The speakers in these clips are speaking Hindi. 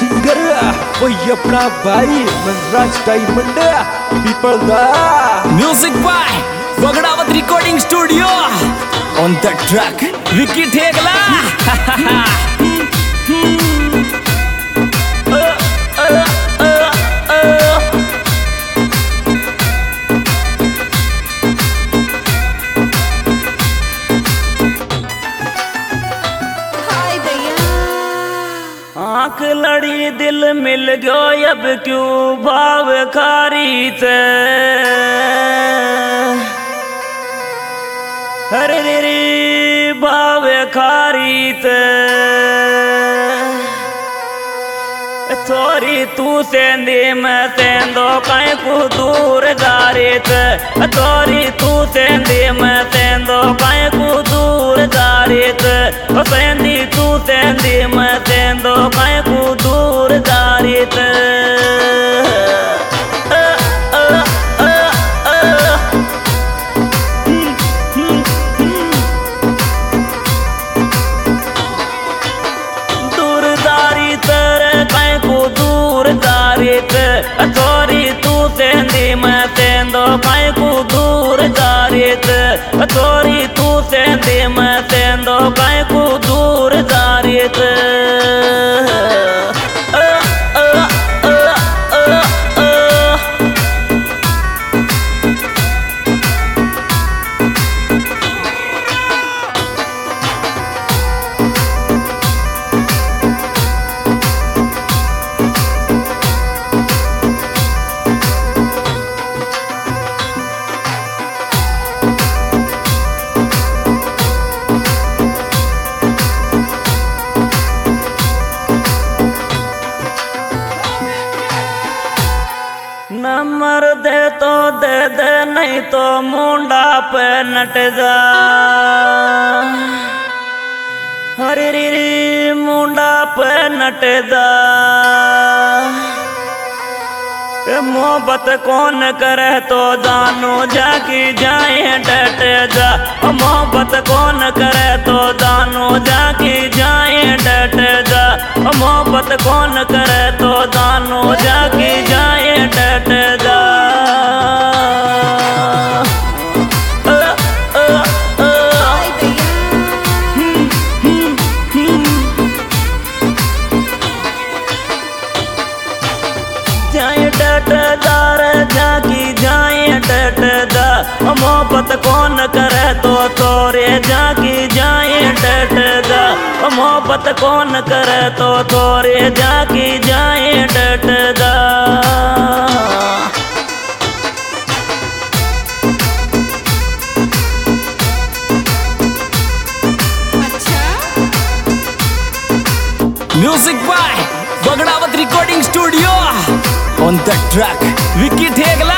सिंगर वही अपना भाई Manraj Diamond Pipalda. Music by Bagdawat recording studio on the track Vicky Thegla. आँख लड़ी दिल मिल गयो अब क्यों भाव खारी ते हरे रे भाव खारी ते थोड़ी तू सेंदी मैं सेंदो कहीं को दूर जारी ते थोड़ी तू सेंदी मैं सेंदो कहीं को दूर जारी ते सेंदी तू सेंदी मैं सेंदो कहीं को दूर जारी ते थोड़ी तू सेंदी मैं सेंदो कहीं को दूर जारीत थोड़ी तू सेंदी मैं सेंदो कहीं को दूर जारीत नंबर दे तो दे दे नहीं तो मुंडा पे नट जा हरी री मुंडा पे नट जा मोहब्बत कौन करे तो जानो जाकी जाए डट जा मोहब्बत कौन करे तो जानो जाकी जाए डट जा मोहब्बत कौन करे तो जानो जाकी जाए डट जा जाकी जाए डट जा मोहब्बत कौन करे तो तोरे जाकी जाए डट जा मोहब्बत कौन करे तो तोरे जाकी जाए डट जा music by Bagdawat recording studio on the track Vicky Thegla.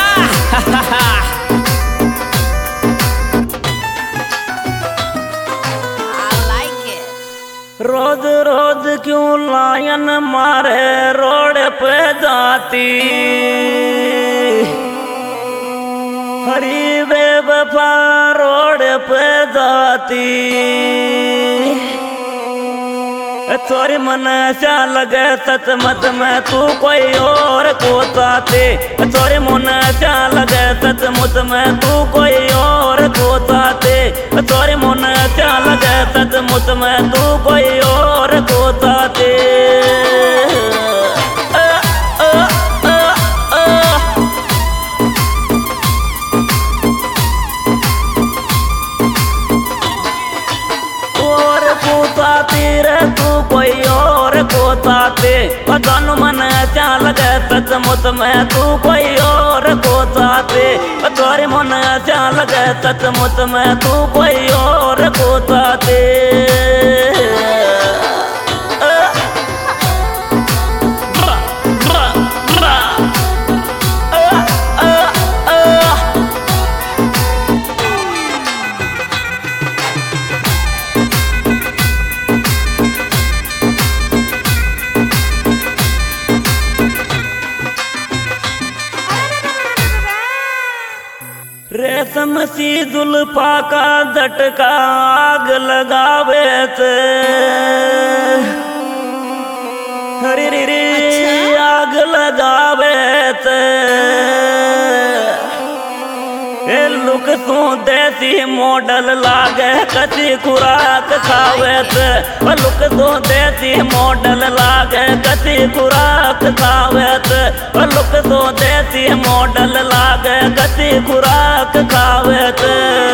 रोज रोज क्यों लायन मारे रोड पे जाती हरी बेवफा रोड पे जाती थोड़ी मन ऐसा लगे सच मत में तू कोई और को चाहते थोड़ी मन ऐसा लगे सच मुझ में तू कोई और को चाहते थोड़ी मन ऐसा लगे सच मुझ में तू कोई और को चाहते कोई और को चाहते जानो मन ऐसा लगे सच मुझ में तू कोई और को चाहते तोरे मन ऐसा लगे सच मुझ में तू कोई और को चाहते रेशम सी जुल्फा का झटका आग लगावे थे हरी री ए लुक तू देसी मॉडल लागे कति खुराक खावेत लुक तू देसी मॉडल लागे कति खुराक खावेत लुक तू देसी मॉडल लागे कति खुराक खावेत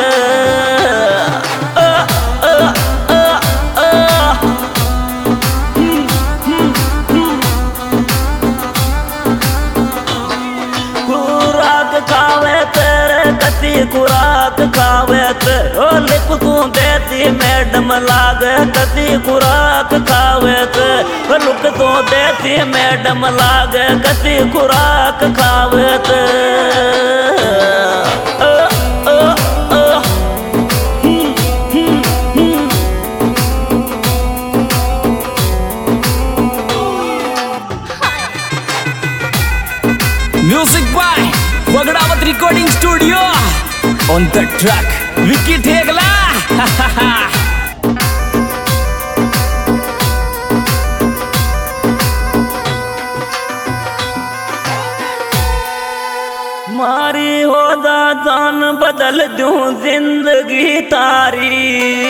खुराक खावेत ओ लिख तू देती मैडम लाग कति खुराक खावेत लुक तू देती मैडम लाग कति खुराक खावेत music by Bagdawat recording studio on the track Vicky Thegla मारी होदा जान बदल दूं जिंदगी तारी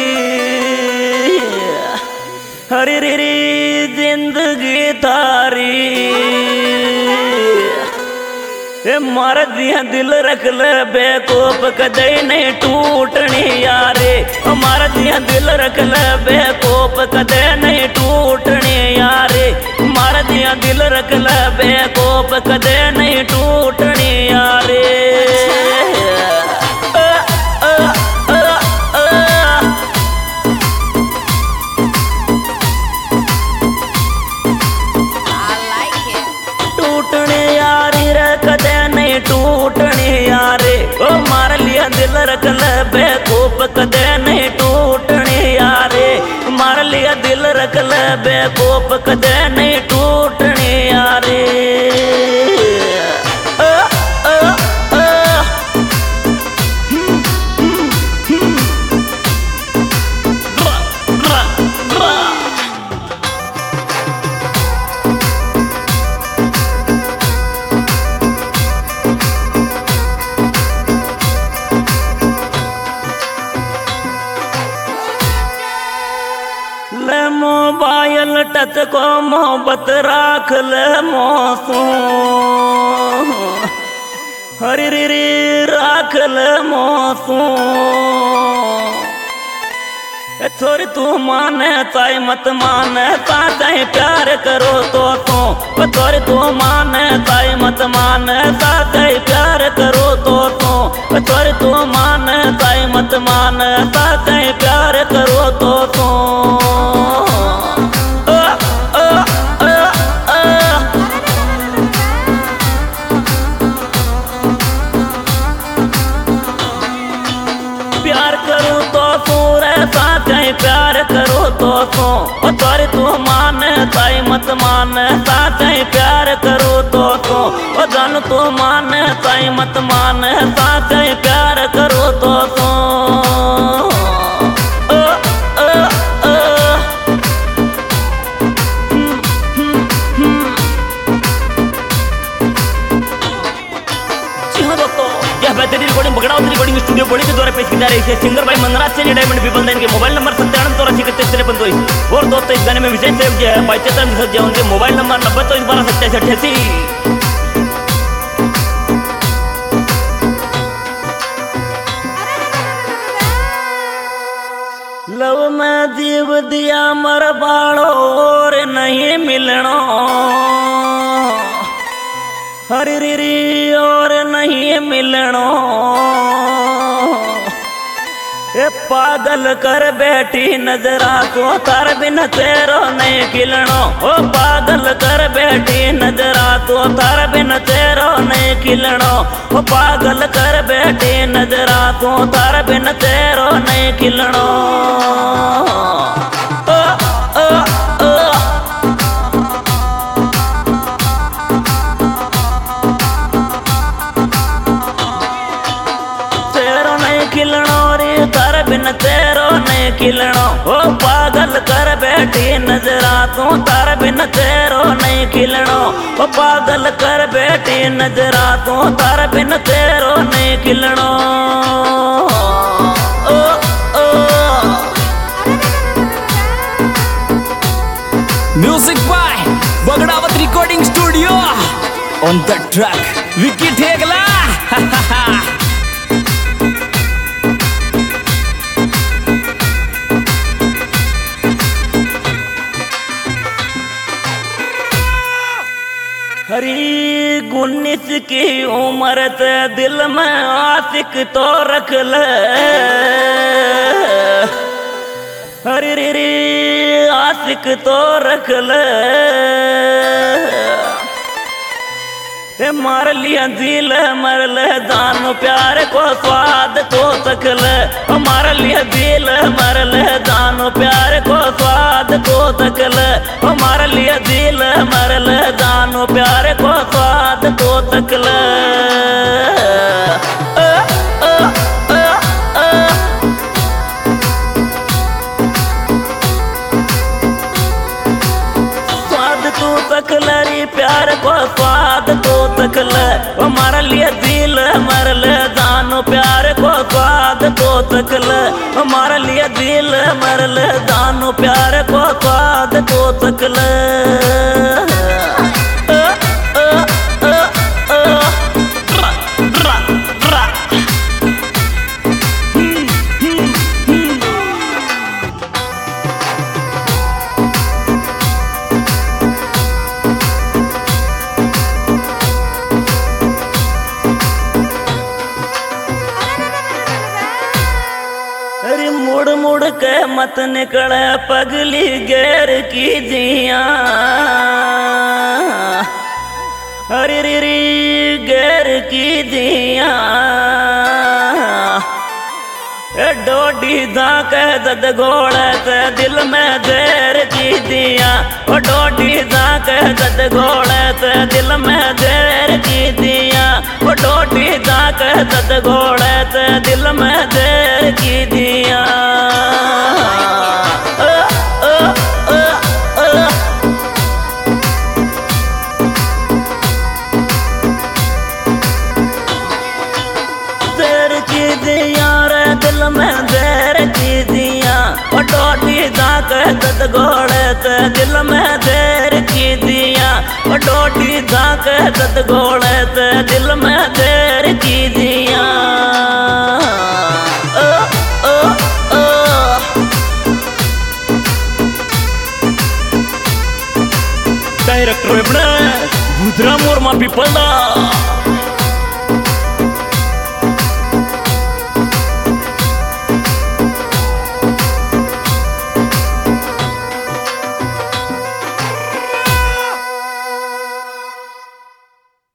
हरी री जिंदगी तारी मर दिया दिल रख ले बेकोप कदे नहीं टूटनी यारे मर दिया दिल रख ले बेकोप कदे नहीं टूटनी यारे मर दिया दिल रख ले बेकोप कदे नहीं टूटनी यारे टूटनी यारे ओ मार लिया दिल रख ले बेकूफ कदे नहीं टूटनी यारे मार लिया दिल रख ले बेकूफ कदे नहीं टूटनी यारे मोबाइल टच को मोहब्बत राख ले मौसू हरी री राख ले मौसू थोड़ी तू माने ताई मत माने ताई प्यार करो तो थोड़ी तू माने ताई मत माने ताई प्यार करो तो थोड़ी तू माने ताई मत माने ताई प्यार करो तो प्यार करो तो तोरे तू माने ताई मत माने ताई प्यार करो तो जान तू माने ताई मत माने ताई प्यार करो तो बेहतरीन रिकॉर्डिंग बगड़ावत रिकॉर्डिंग स्टूडियो बड़ी के द्वारा पेश की जा रही है सिंगर भाई मनराज से डायमंड पीपल देन के मोबाइल नंबर 97 और दोस्तों इस गाने में विजय सेव जो है भाई चेतन सज्ज उनके मोबाइल नंबर 90 लव में जीव दिया मर बाड़ो और नहीं मिलनो हरी री और नहीं मिलनो ए पागल कर बैठी नजरा को तार बिन तेरो नहीं खिलनो ओ पागल कर बैठी नजरा को तार बिन तेरो नहीं खिलनो ओ पागल कर बैठी नजरा को तार बिन तेरो नहीं खिलनो बिन तेरो नहीं खिलनो ओ पागल कर बैठ बैठी नजरा तू तार बिन तेरो नहीं खिलनो। ओ पागल कर बैठी नजरा तू तार बिन तेरो नहीं खिलनो। ओ ओ music by Bagdawat recording studio on the track Vicky Thegla. हरी 19 की उम्र ते दिल में आशिक तो रख ले। हरी री री आशिक तो रख ले। मार लिया दिल मर ले दानो प्यार को स्वाद तो तक ले। मार लिया दिल मर ले दानो प्यार को स्वाद तो तक ले। मार लिया दिल मर ले दानो प्यार को स्वाद तो तक ले। तकलरी प्यार को स्वाद तो तकले। मार लिया दिल मर ले दानो प्यार को स्वाद तो तकले। मार लिया दिल मर ले दानो प्यार को स्वाद तो तकले। मुड़ मुड़ के मत निकले पगली गैर की जिया। हरी री री गैर की जिया। डोडी दा कह दद घोड़े ते दिल में देर की दिया। डोडी दा कह दद घोड़े ते दिल में देर की दिया। डोडी दा कह दद घोड़े ते दिल में देर की दिया। देर की दिया रे दिल में देर की दिया। डोडी दा कह दद घोड़े ते दिल में देर की दिया। डोडी दा कह दद घोड़े ते दिल में देर की दिया। डायरेक्टर भूतरा मोर मा पिपलदा।